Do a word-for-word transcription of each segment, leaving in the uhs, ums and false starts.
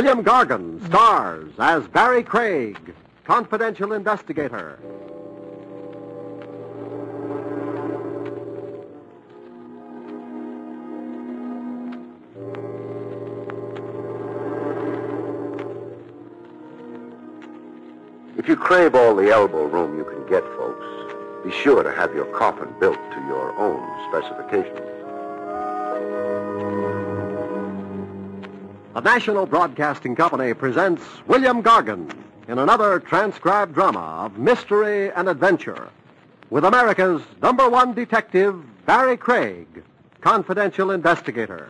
William Gargan stars as Barry Craig, confidential investigator. If you crave all the elbow room you can get, folks, be sure to have your coffin built to your own specifications. The National Broadcasting Company presents William Gargan in another transcribed drama of mystery and adventure with America's number one detective, Barry Craig, confidential investigator.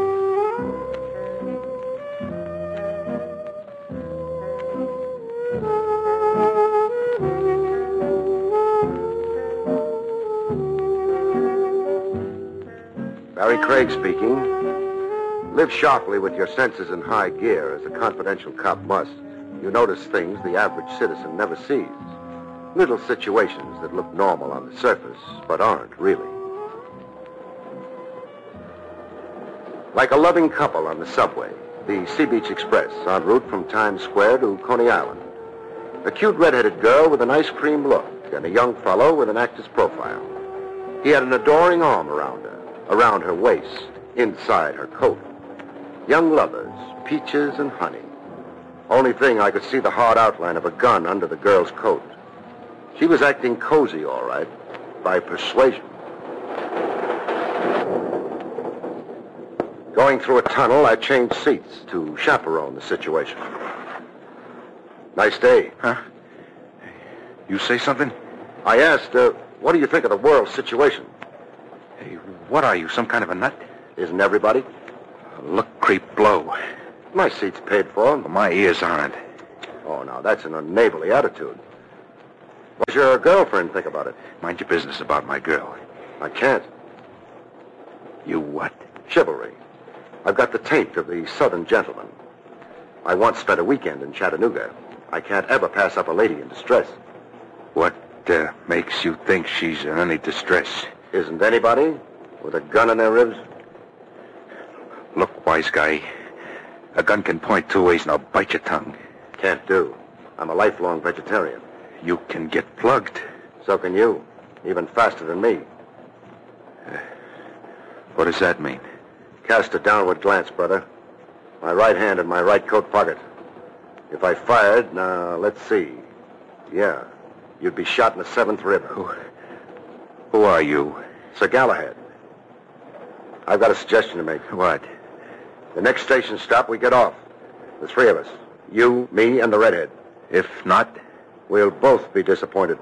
Barry Craig speaking. Live sharply with your senses in high gear, as a confidential cop must. You notice things the average citizen never sees. Little situations that look normal on the surface, but aren't really. Like a loving couple on the subway, the Sea Beach Express, en route from Times Square to Coney Island. A cute red-headed girl with an ice cream look, and a young fellow with an actor's profile. He had an adoring arm around her, around her waist, inside her coat. Young lovers, peaches and honey. Only thing, I could see the hard outline of a gun under the girl's coat. She was acting cozy, all right, by persuasion. Going through a tunnel, I changed seats to chaperone the situation. Nice day. Huh? You say something? I asked, uh, what do you think of the world situation? Hey, what are you, some kind of a nut? Isn't everybody? Look, creep, blow. My seat's paid for. Well, my ears aren't. Oh, now, that's an unneighborly attitude. What does your girlfriend think about it? Mind your business about my girl. I can't. You what? Chivalry. I've got the taint of the southern gentleman. I once spent a weekend in Chattanooga. I can't ever pass up a lady in distress. What uh, makes you think she's in any distress? Isn't anybody with a gun in their ribs? Look, wise guy, a gun can point two ways and I'll bite your tongue. Can't do. I'm a lifelong vegetarian. You can get plugged. So can you, even faster than me. Uh, what does that mean? Cast a downward glance, brother. My right hand in my right coat pocket. If I fired, now, let's see. Yeah, you'd be shot in the seventh rib. Who, who are you? Sir Galahad. I've got a suggestion to make. What? The next station stop, we get off. The three of us. You, me, and the redhead. If not, we'll both be disappointed.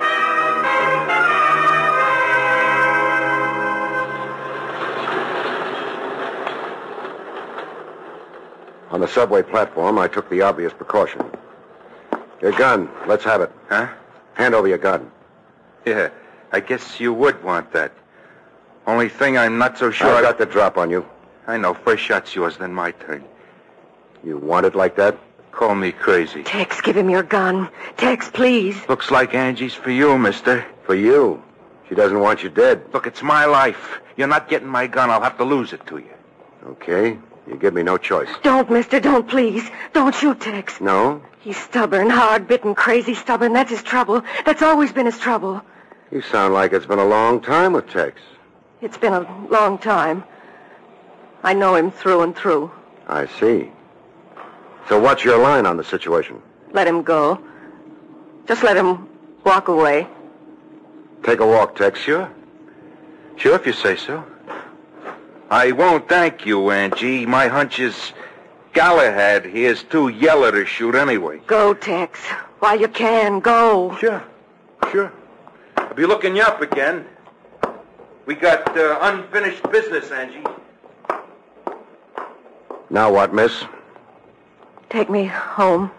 On the subway platform, I took the obvious precaution. Your gun. Let's have it. Huh? Hand over your gun. Yeah, I guess you would want that. Only thing I'm not so sure... I've got the drop on you. I know. First shot's yours, then my turn. You want it like that? Call me crazy. Tex, give him your gun. Tex, please. Looks like Angie's for you, mister. For you? She doesn't want you dead. Look, it's my life. You're not getting my gun. I'll have to lose it to you. Okay. You give me no choice. Don't, mister. Don't, please. Don't shoot Tex. No? He's stubborn, hard-bitten, crazy stubborn. That's his trouble. That's always been his trouble. You sound like it's been a long time with Tex. It's been a long time. I know him through and through. I see. So what's your line on the situation? Let him go. Just let him walk away. Take a walk, Tex. Sure. Sure, if you say so. I won't thank you, Angie. My hunch is Galahad here's too yeller to shoot anyway. Go, Tex. While you can, go. Sure. Sure. I'll be looking you up again. We got uh, unfinished business, Angie. Now what, miss? Take me home.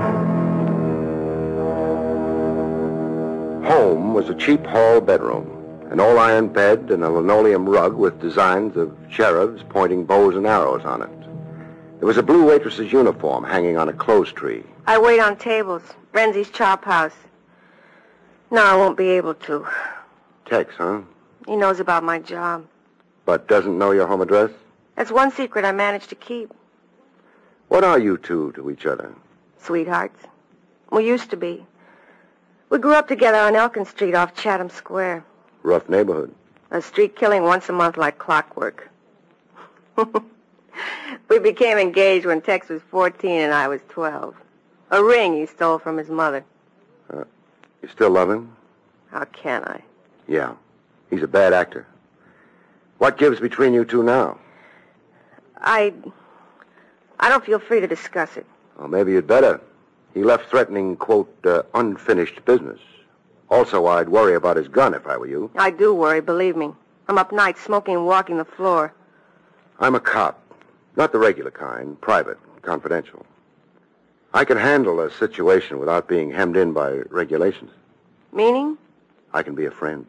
Home was a cheap hall bedroom. An all-iron bed and a linoleum rug with designs of cherubs pointing bows and arrows on it. There was a blue waitress's uniform hanging on a clothes tree. I wait on tables. Renzi's Chop House. No, I won't be able to. Tex, huh? He knows about my job. But doesn't know your home address? That's one secret I managed to keep. What What are you two to each other? Sweethearts. We used to be. We grew up together on Elkin Street off Chatham Square. Rough neighborhood. A street killing once a month like clockwork. We became engaged when Tex was fourteen and I was twelve. A ring he stole from his mother. Uh, you still love him? How can I? Yeah. He's a bad actor. What gives between you two now? I... I don't feel free to discuss it. Well, maybe you'd better. He left threatening, quote, uh, unfinished business. Also, I'd worry about his gun if I were you. I do worry, believe me. I'm up nights smoking and walking the floor. I'm a cop. Not the regular kind. Private. Confidential. I can handle a situation without being hemmed in by regulations. Meaning? I can be a friend.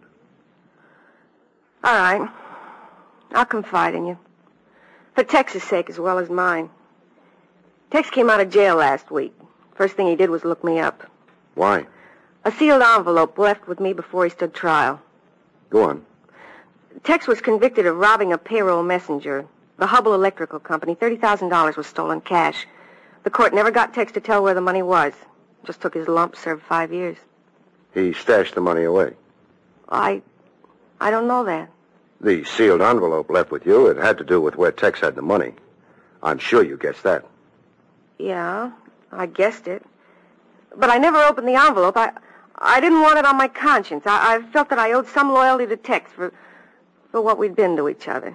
All right. I'll confide in you. For Tex's sake as well as mine. Tex came out of jail last week. First thing he did was look me up. Why? A sealed envelope left with me before he stood trial. Go on. Tex was convicted of robbing a payroll messenger. The Hubble Electrical Company. thirty thousand dollars was stolen cash. The court never got Tex to tell where the money was. Just took his lump, served five years. He stashed the money away. I... I don't know that. The sealed envelope left with you, it had to do with where Tex had the money. I'm sure you guessed that. Yeah, I guessed it. But I never opened the envelope. I I didn't want it on my conscience. I, I felt that I owed some loyalty to Tex for, for what we'd been to each other.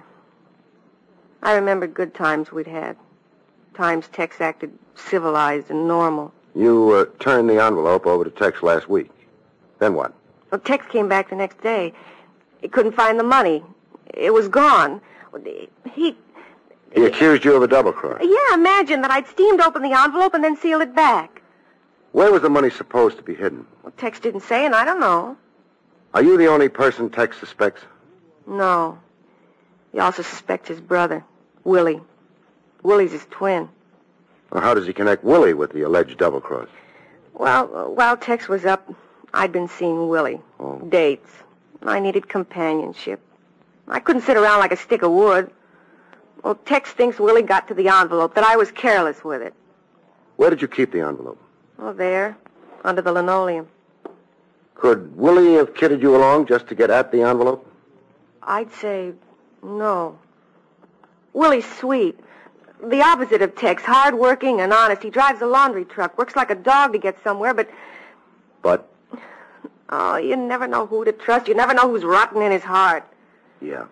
I remembered good times we'd had. Times Tex acted civilized and normal. You uh, turned the envelope over to Tex last week. Then what? Well, Tex came back the next day. He couldn't find the money. It was gone. He... He accused you of a double cross. Yeah, imagine that I'd steamed open the envelope and then sealed it back. Where was the money supposed to be hidden? Well, Tex didn't say, and I don't know. Are you the only person Tex suspects? No. He also suspects his brother, Willie. Willie's his twin. Well, how does he connect Willie with the alleged double cross? Well, while Tex was up, I'd been seeing Willie. Oh. Dates. I needed companionship. I couldn't sit around like a stick of wood. Well, Tex thinks Willie got to the envelope, that I was careless with it. Where did you keep the envelope? Oh, there, under the linoleum. Could Willie have kidded you along just to get at the envelope? I'd say no. Willie's sweet. The opposite of Tex, hard-working and honest. He drives a laundry truck, works like a dog to get somewhere, but... But? Oh, you never know who to trust. You never know who's rotten in his heart. Yeah.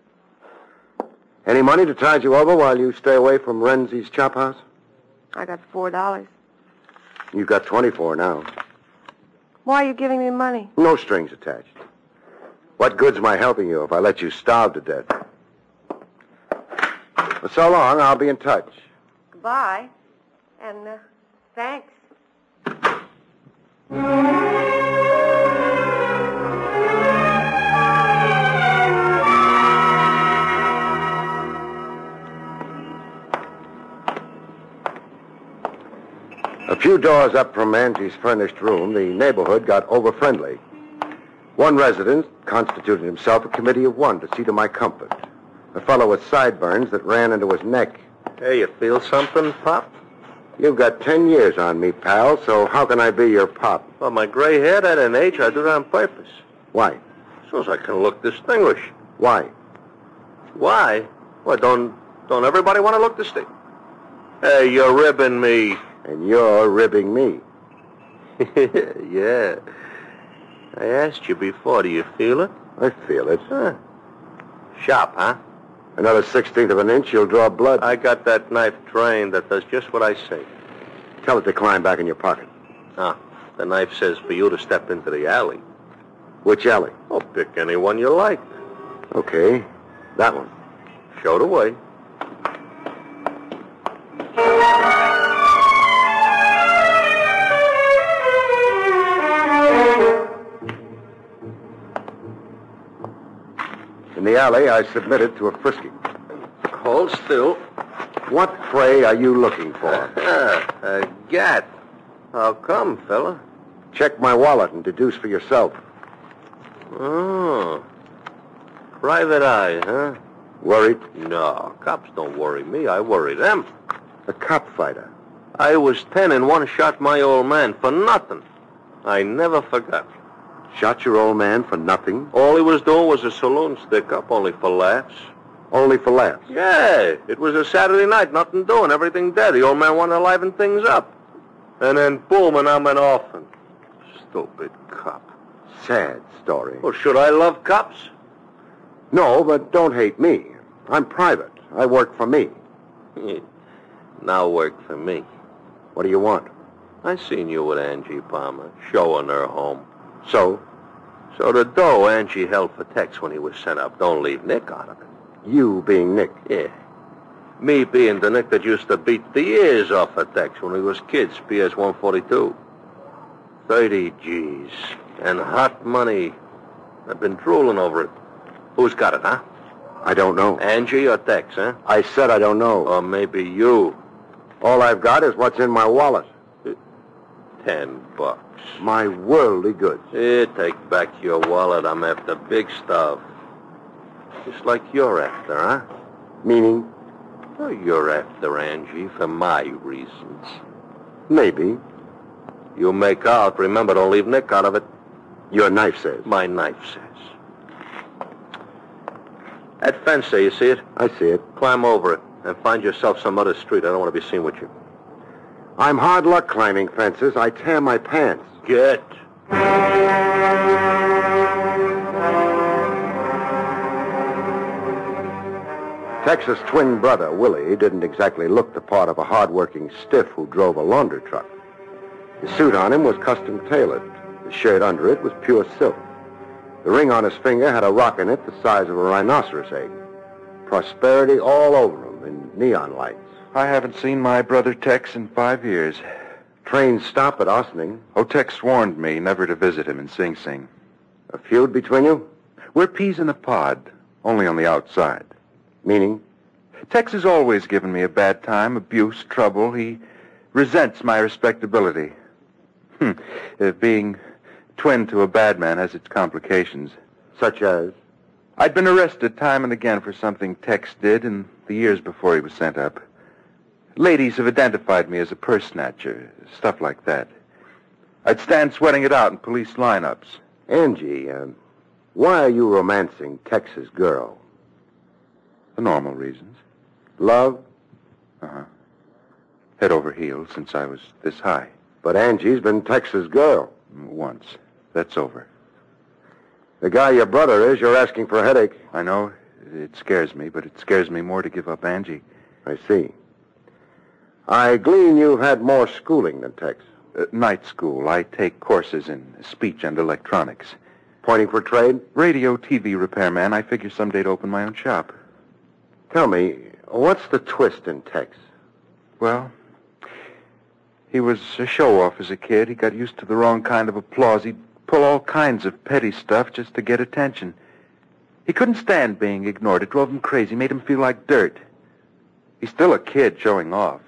Any money to tide you over while you stay away from Renzi's chop house? I got four dollars. You've got twenty-four now. Why are you giving me money? No strings attached. What good's my helping you if I let you starve to death? Well, so long. I'll be in touch. Goodbye. And, uh, thanks. A few doors up from Angie's furnished room, the neighborhood got over-friendly. One resident constituted himself a committee of one to see to my comfort. A fellow with sideburns that ran into his neck. Hey, you feel something, Pop? You've got ten years on me, pal, so how can I be your pop? Well, my gray hair, that ain't age. I do that on purpose. Why? So as I can look distinguished. Why? Why? Well, don't don't everybody want to look distinguished? Hey, you're ribbing me. And you're ribbing me. Yeah. I asked you before. Do you feel it? I feel it. Huh. Sharp, huh? Another sixteenth of an inch, you'll draw blood. I got that knife trained that does just what I say. Tell it to climb back in your pocket. Ah, the knife says for you to step into the alley. Which alley? Oh, pick any one you like. Okay, that one. Show the way. In the alley, I submitted to a frisking. Hold still. What prey are you looking for? A gat. How come, fella? Check my wallet and deduce for yourself. Oh. Private eye, huh? Worried? No, cops don't worry me. I worry them. A cop fighter. I was ten and one shot my old man for nothing. I never forgot. Shot your old man for nothing? All he was doing was a saloon stick-up, only for laughs. Only for laughs? Yeah, it was a Saturday night, nothing doing, everything dead. The old man wanted to liven things up. And then, boom, and I'm an orphan. Stupid cop. Sad story. Well, should I love cops? No, but don't hate me. I'm private. I work for me. Now work for me. What do you want? I seen you with Angie Palmer, showing her home. So? So the dough Angie held for Tex when he was sent up, don't leave Nick out of it. You being Nick? Yeah. Me being the Nick that used to beat the ears off of Tex when we was kids, P S one forty-two. Thirty G's. And hot money. I've been drooling over it. Who's got it, huh? I don't know. Angie or Tex, huh? I said I don't know. Or maybe you. All I've got is what's in my wallet. Ten bucks. My worldly goods. Here, take back your wallet. I'm after big stuff. Just like you're after, huh? Meaning? Oh, you're after Angie for my reasons. Maybe. You make out. Remember, don't leave Nick out of it. Your knife says. My knife says. That fence there, you see it? I see it. Climb over it and find yourself some other street. I don't want to be seen with you. I'm hard luck climbing fences. I tear my pants. Get. Tex's twin brother, Willie, didn't exactly look the part of a hard-working stiff who drove a laundry truck. The suit on him was custom-tailored. The shirt under it was pure silk. The ring on his finger had a rock in it the size of a rhinoceros egg. Prosperity all over him in neon lights. I haven't seen my brother Tex in five years. Trains stop at Ossining. Oh, Tex warned me never to visit him in Sing Sing. A feud between you? We're peas in a pod, only on the outside. Meaning? Tex has always given me a bad time, abuse, trouble. He resents my respectability. Hmm. Uh, being twin to a bad man has its complications. Such as? I'd been arrested time and again for something Tex did in the years before he was sent up. Ladies have identified me as a purse snatcher, stuff like that. I'd stand sweating it out in police lineups. Angie, uh, why are you romancing Tex's girl? The normal reasons. Love? Uh-huh. Head over heels since I was this high. But Angie's been Tex's girl. Once. That's over. The guy your brother is, you're asking for a headache. I know. It scares me, but it scares me more to give up Angie. I see. I glean you've had more schooling than Tex. Uh, night school. I take courses in speech and electronics. Pointing for trade? Radio, T V repairman. I figure someday to open my own shop. Tell me, what's the twist in Tex? Well, he was a show-off as a kid. He got used to the wrong kind of applause. He'd pull all kinds of petty stuff just to get attention. He couldn't stand being ignored. It drove him crazy, made him feel like dirt. He's still a kid showing off.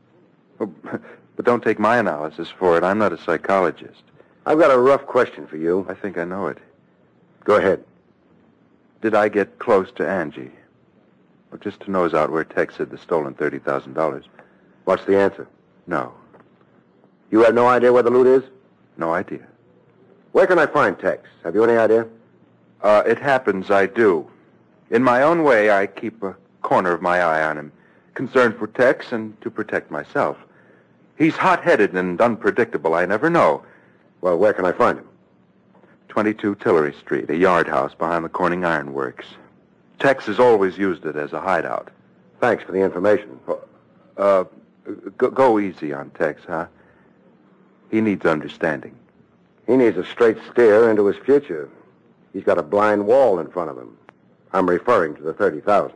But don't take my analysis for it. I'm not a psychologist. I've got a rough question for you. I think I know it. Go ahead. Did I get close to Angie? Or just to nose out where Tex hid the stolen thirty thousand dollars? What's the answer? No. You have no idea where the loot is? No idea. Where can I find Tex? Have you any idea? Uh, it happens I do. In my own way, I keep a corner of my eye on him, concerned for Tex and to protect myself. He's hot-headed and unpredictable. I never know. Well, where can I find him? twenty-two Tillery Street, a yard house behind the Corning Iron Works. Tex has always used it as a hideout. Thanks for the information. Uh, go, go easy on Tex, huh? He needs understanding. He needs a straight steer into his future. He's got a blind wall in front of him. I'm referring to the thirty thousand.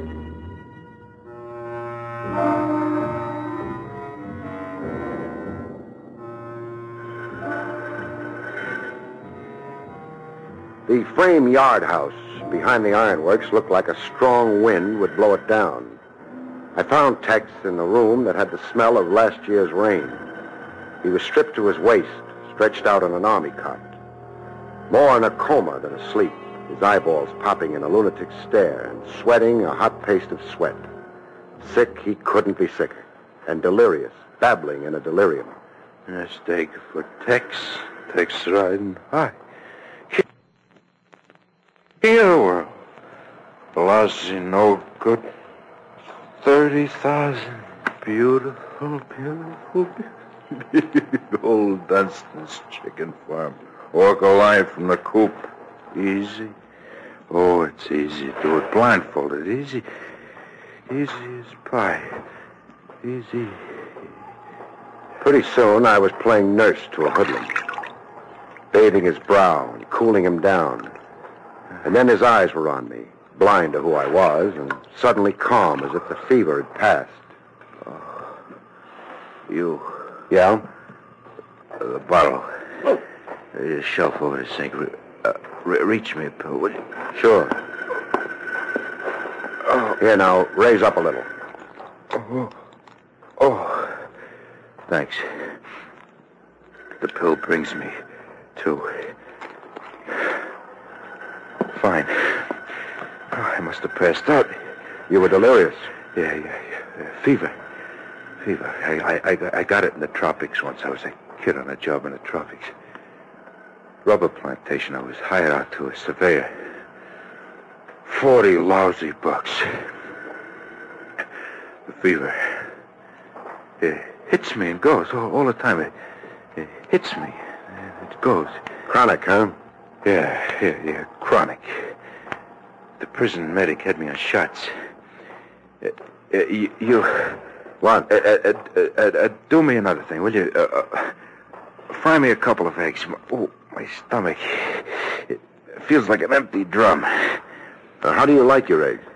The frame yard house behind the ironworks looked like a strong wind would blow it down. I found Tex in the room that had the smell of last year's rain. He was stripped to his waist, stretched out on an army cot. More in a coma than asleep, his eyeballs popping in a lunatic stare and sweating a hot paste of sweat. Sick, he couldn't be sicker. and delirious, babbling in a delirium. Mistake for Tex. Tex riding high. Here, world. Lousy, no good. Thirty thousand. Beautiful, beautiful, beautiful. Old Dunstan's chicken farm. Walk a line from the coop. Easy. Oh, it's easy to do it blindfolded. Easy. Easy as pie. Easy. Pretty soon, I was playing nurse to a hoodlum, bathing his brow and cooling him down. And then his eyes were on me, blind to who I was, and suddenly calm as if the fever had passed. Oh, you. Yeah? Uh, the bottle. There's a shelf over the sink. Re- uh, re- reach me a pill, will you? Sure. Oh. Here, now, raise up a little. Oh. Oh. Thanks. The pill brings me to. Fine. Oh, I must have passed out. You were delirious. Yeah, yeah, yeah. Fever. Fever. I, I, I, I got it in the tropics once. I was a kid on a job in the tropics. Rubber plantation. I was hired out to a surveyor. Forty lousy bucks. The fever. It hits me and goes all, all the time. It, it hits me and it goes. Chronic, huh? Yeah, yeah, yeah. Chronic. The prison medic had me on shots. Uh, uh, you, you... What? Uh, uh, uh, uh, uh, do me another thing, will you? Uh, uh, fry me a couple of eggs. Oh, my stomach. It feels like an empty drum. Uh, how do you like your eggs?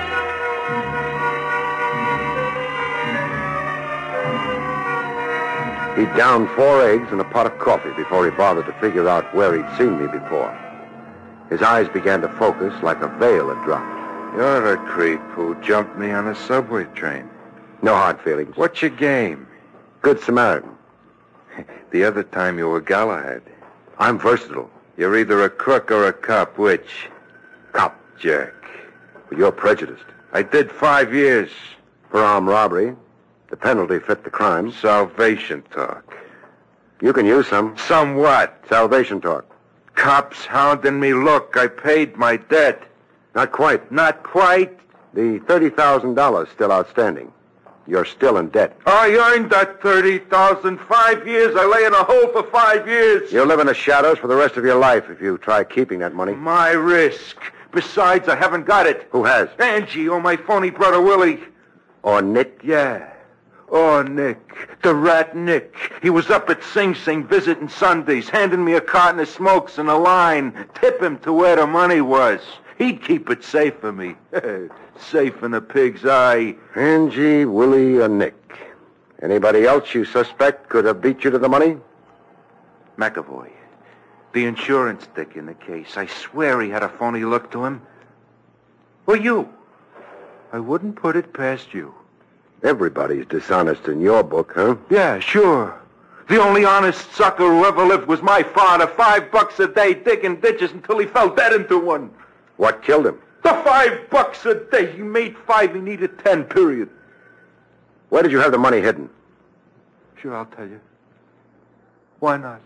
He downed four eggs and a pot of coffee before he bothered to figure out where he'd seen me before. His eyes began to focus like a veil had dropped. You're a creep who jumped me on a subway train. No hard feelings. What's your game? Good Samaritan. The other time you were Galahad. I'm versatile. You're either a crook or a cop. Which? Cop. Jerk. But you're prejudiced. I did five years. For armed robbery. The penalty fit the crime. Salvation talk. You can use some. Some what? Salvation talk. Cops hounding me. Look, I paid my debt. Not quite. Not quite? The thirty thousand dollars still outstanding. You're still in debt. I earned that thirty thousand dollars. Five years. I lay in a hole for five years. You'll live in the shadows for the rest of your life if you try keeping that money. My risk. Besides, I haven't got it. Who has? Angie or my phony brother Willie. Or Nick? Yeah. Oh, Nick. The rat Nick. He was up at Sing Sing visiting Sundays, handing me a carton of smokes and a line. Tip him to where the money was. He'd keep it safe for me. Safe in a pig's eye. Angie, Willie, or Nick. Anybody else you suspect could have beat you to the money? McAvoy. The insurance dick in the case. I swear he had a phony look to him. Or you. I wouldn't put it past you. Everybody's dishonest in your book, huh? Yeah, sure. The only honest sucker who ever lived was my father. Five bucks a day digging ditches until he fell dead into one. What killed him? The five bucks a day. He made five. He needed ten, period. Where did you have the money hidden? Sure, I'll tell you. Why not?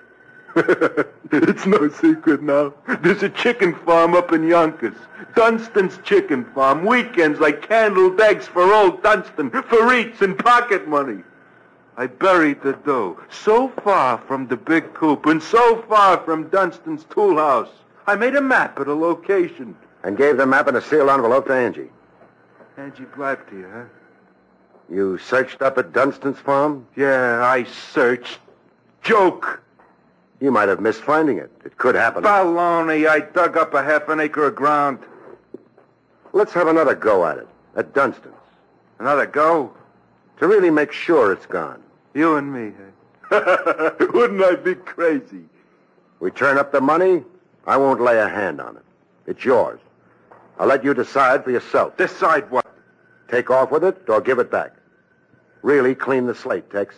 It's no secret now. There's a chicken farm up in Yonkers. Dunstan's Chicken Farm. Weekends like candled eggs for old Dunstan, for eats and pocket money. I buried the dough so far from the big coop and so far from Dunstan's tool house. I made a map of the location. And gave the map in a sealed envelope to Angie. Angie blabbed to you, huh? You searched up at Dunstan's farm? Yeah, I searched. Joke. You might have missed finding it. It could happen. Baloney. I dug up a half an acre of ground. Let's have another go at it. At Dunstan's. Another go? To really make sure it's gone. You and me, huh? Wouldn't I be crazy? We turn up the money, I won't lay a hand on it. It's yours. I'll let you decide for yourself. Decide what? Take off with it or give it back. Really clean the slate, Tex.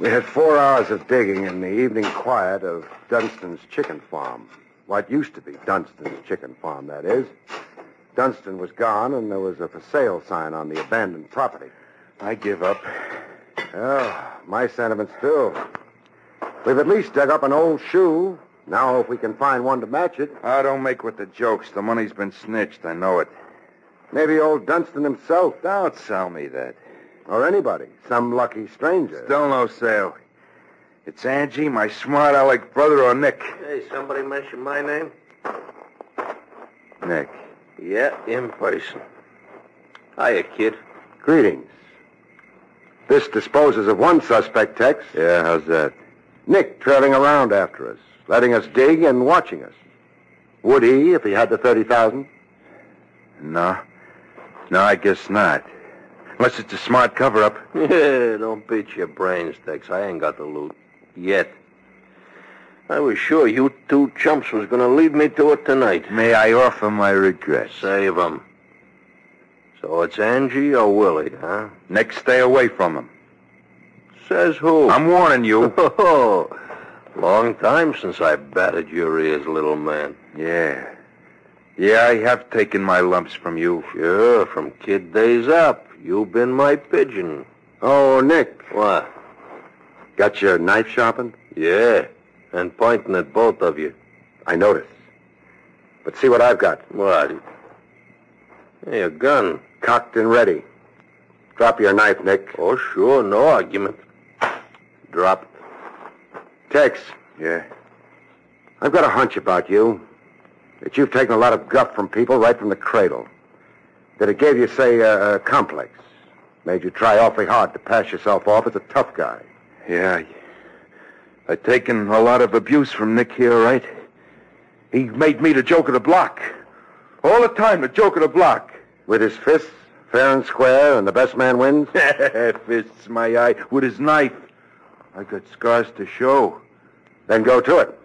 We had four hours of digging in the evening quiet of Dunstan's chicken farm. What used to be Dunstan's chicken farm, that is. Dunstan was gone, and there was a for sale sign on the abandoned property. I give up. Well, my sentiments, too. We've at least dug up an old shoe. Now, if we can find one to match it. I don't make with the jokes. The money's been snitched. I know it. Maybe old Dunstan himself. Don't sell me that. Or anybody. Some lucky stranger. Still no sale. It's Angie, my smart aleck brother, or Nick. Hey, somebody mentioned my name? Nick. Yeah, in person. Hiya, kid. Greetings. This disposes of one suspect, Tex. Yeah, how's that? Nick trailing around after us, letting us dig and watching us. Would he if he had the thirty thousand? No. No, I guess not. Unless it's a smart cover-up. Yeah, don't beat your brains, Tex. I ain't got the loot. Yet. I was sure you two chumps was going to lead me to it tonight. May I offer my regrets? Save 'em. So it's Angie or Willie, huh? Nick, stay away from him. Says who? I'm warning you. Oh, long time since I batted your ears, little man. Yeah. Yeah, I have taken my lumps from you. Sure, from kid days up. You've been my pigeon. Oh, Nick. What? Got your knife sharpened? Yeah, and pointing at both of you. I noticed. But see what I've got. What? Hey, a gun. Cocked and ready. Drop your knife, Nick. Oh, sure, no argument. Drop. Tex, Yeah? I've got a hunch about you. That you've taken a lot of guff from people right from the cradle. That it gave you, say, a, a complex. Made you try awfully hard to pass yourself off as a tough guy. Yeah. I, I've taken a lot of abuse from Nick here, right? He made me the joke of the block. All the time, the joke of the block. With his fists, fair and square, and the best man wins? Fists, my eye, with his knife. I got scars to show. Then go to it.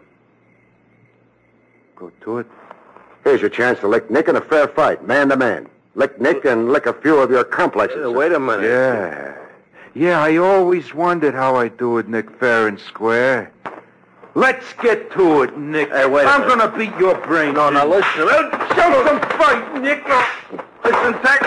Go to it. Here's your chance to lick Nick in a fair fight, man to man. Lick Nick and lick a few of your complexes. Yeah, wait a minute. Yeah. Yeah, I always wondered how I do it, Nick, fair and square. Let's get to it, Nick. Hey, wait a I'm minute. gonna beat your brains. No, now listen. Show some fight, Nick. Listen, Tex.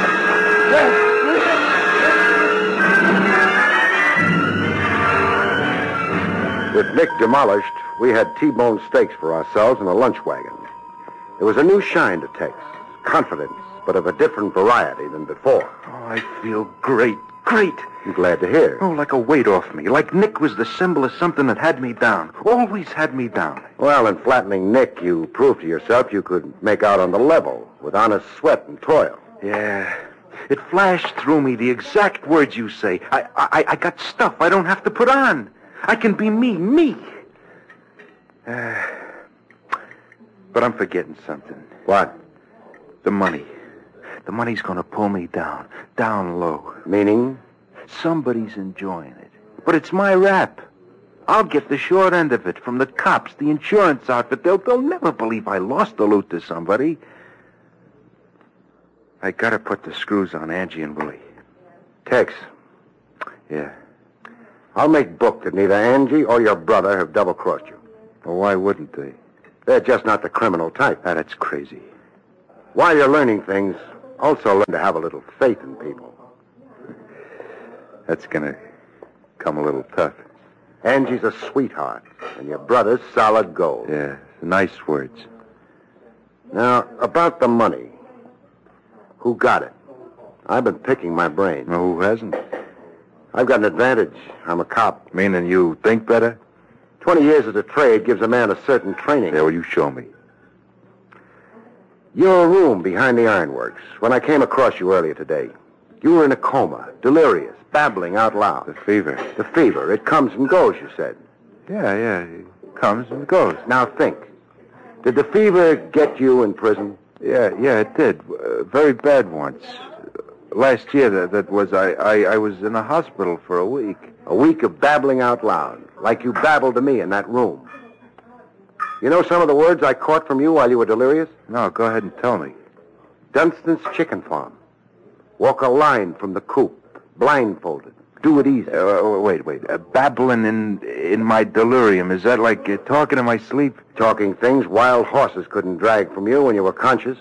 With Nick demolished, we had T-bone steaks for ourselves and a lunch wagon. There was a new shine to Tex. Confidence, but of a different variety than before. Oh, I feel great, great. I'm glad to hear. Oh, like a weight off me. Like Nick was the symbol of something that had me down. Always had me down. Well, in flattening Nick, you proved to yourself you could make out on the level with honest sweat and toil. Yeah. It flashed through me the exact words you say. I, I, I got stuff I don't have to put on. I can be me, me. Uh, but I'm forgetting something. What? The money. The money's gonna pull me down, down low. Meaning? Somebody's enjoying it. But it's my rap. I'll get the short end of it from the cops, the insurance outfit. They'll, they'll never believe I lost the loot to somebody. I gotta put the screws on Angie and Willie. Tex, Yeah. I'll make book that neither Angie or your brother have double-crossed you. Well, why wouldn't they? They're just not the criminal type. Ah, that's crazy. While you're learning things, also learn to have a little faith in people. That's gonna come a little tough. Angie's a sweetheart, and your brother's solid gold. Yeah, nice words. Now, about the money. Who got it? I've been picking my brain. Well, who hasn't? I've got an advantage. I'm a cop. Meaning you think better? Twenty years of the trade gives a man a certain training. Yeah, well, you show me. Your room behind the ironworks. When I came across you earlier today, you were in a coma, delirious, babbling out loud. The fever. The fever. It comes and goes, you said. Yeah, yeah, it comes and goes. Now think. Did the fever get you in prison? Yeah, yeah, it did. Uh, very bad once. Last year, that, that was, I, I, I was in a hospital for a week. A week of babbling out loud, like you babbled to me in that room. You know some of the words I caught from you while you were delirious? No, go ahead and tell me. Dunstan's chicken farm. Walk a line from the coop, blindfolded, Do it easy. Uh, wait, wait. Uh, babbling in in my delirium. Is that like uh, talking in my sleep? Talking things wild horses couldn't drag from you when you were conscious.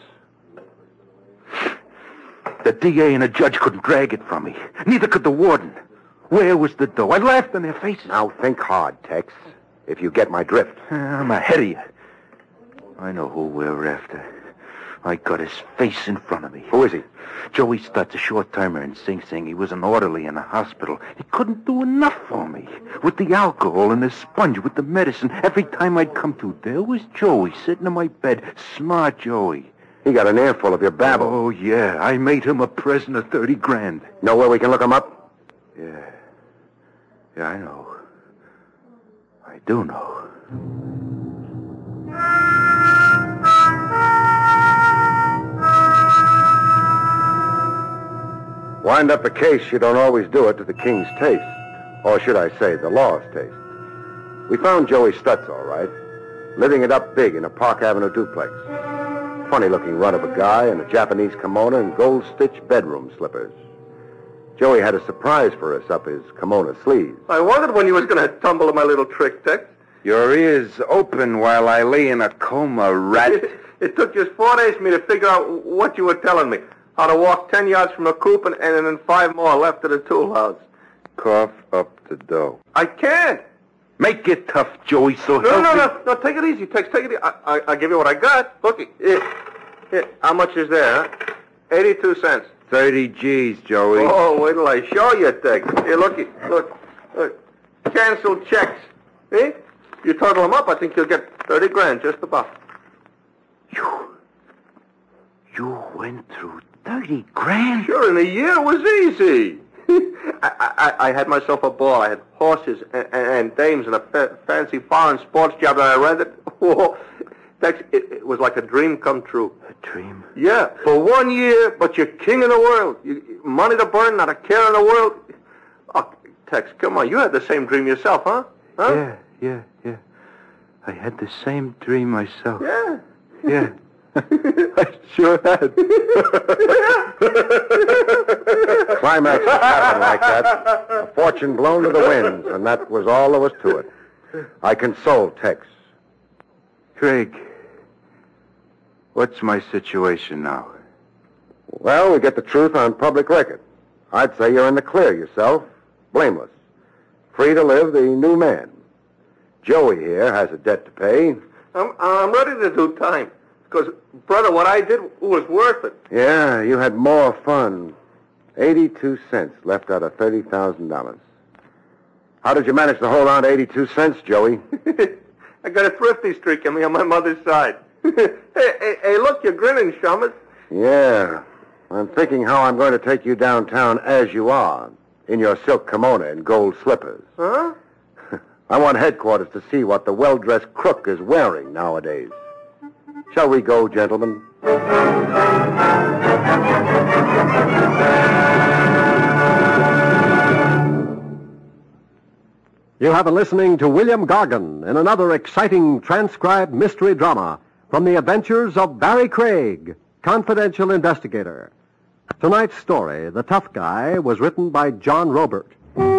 The D A and the judge couldn't drag it from me. Neither could the warden. Where was the dough? I laughed in their faces. Now think hard, Tex, if you get my drift. Uh, I'm ahead of you. I know who we're after. I got his face in front of me. Who is he? Joey Stutz, a short-timer in Sing Sing. He was an orderly in a hospital. He couldn't do enough for me. With the alcohol and the sponge, with the medicine, every time I'd come to, there was Joey sitting in my bed. Smart Joey. He got an earful of your babble. Oh, yeah. I made him a present of thirty grand. Know where we can look him up? Yeah. Yeah, I know. I do know. Wind up a case, you don't always do it to the king's taste. Or should I say, the law's taste. We found Joey Stutz, all right. Living it up big in a Park Avenue duplex. Funny-looking runt of a guy in a Japanese kimono and gold-stitched bedroom slippers. Joey had a surprise for us up his kimono sleeves. I wondered when you was going to tumble my little trick, Tex. Your ears open while I lay in a coma, rat. It, it took just four days for me to figure out what you were telling me. How to walk ten yards from a coop and, and then five more left at a tool house. Cough up the dough. I can't. Make it tough, Joey, so No, help no, me. no, no, take it easy, Tex, take it easy. I, I, I'll give you what I got. Look, here, here, how much is there, huh? eighty-two cents. Thirty G's, Joey. Oh, wait till I show you, Tex. Here, looky, look, look. Canceled checks. See? You total them up, I think you'll get thirty grand, just about. You... You went through thirty grand? Sure, in a year it was easy. I, I, I had myself a ball. I had horses and, and, and dames and a fa- fancy foreign sports job that I rented. Oh, Tex, it, it was like a dream come true. A dream? Yeah, for one year, but you're king of the world. You, money to burn, not a care in the world. Oh, Tex, come on, you had the same dream yourself, huh? Huh? Yeah, yeah, yeah. I had the same dream myself. Yeah. Yeah. I sure had. Climax happened like that. A fortune blown to the winds, and that was all there was to it. I consoled Tex. Craig, what's my situation now? Well, we get the truth on public record. I'd say you're in the clear yourself. Blameless. Free to live the new man. Joey here has a debt to pay. I'm, I'm ready to do time. Because, brother, what I did was worth it. Yeah, you had more fun. eighty-two cents left out of thirty thousand dollars. How did you manage to hold on to eighty-two cents, Joey? I got a thrifty streak in me on my mother's side. hey, hey, hey, look, you're grinning, Shummers. Yeah. I'm thinking how I'm going to take you downtown as you are, in your silk kimono and gold slippers. Huh? I want headquarters to see what the well-dressed crook is wearing nowadays. Shall we go, gentlemen? You have been listening to William Gargan in another exciting transcribed mystery drama from the adventures of Barry Craig, confidential investigator. Tonight's story, The Tough Guy, was written by John Robert.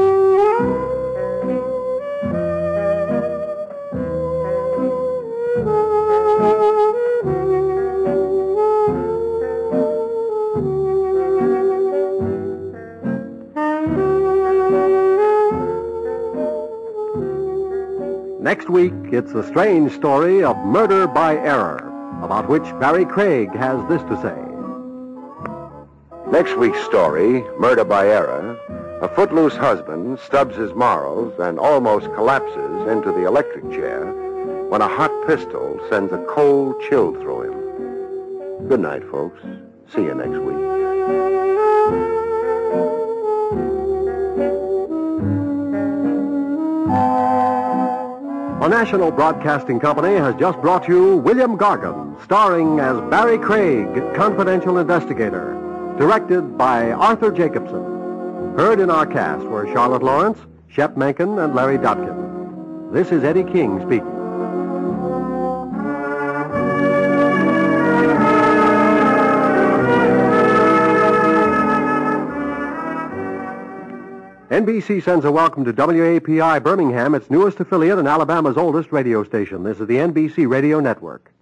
Next week, it's the strange story of Murder by Error, about which Barry Craig has this to say. Next week's story, Murder by Error, a footloose husband stubs his morals and almost collapses into the electric chair when a hot pistol sends a cold chill through him. Good night, folks. See you next week. The National Broadcasting Company has just brought you William Gargan, starring as Barry Craig, confidential investigator, directed by Arthur Jacobson. Heard in our cast were Charlotte Lawrence, Shep Menken, and Larry Dotkin. This is Eddie King speaking. N B C sends a welcome to W A P I Birmingham, its newest affiliate and Alabama's oldest radio station. This is the N B C Radio Network.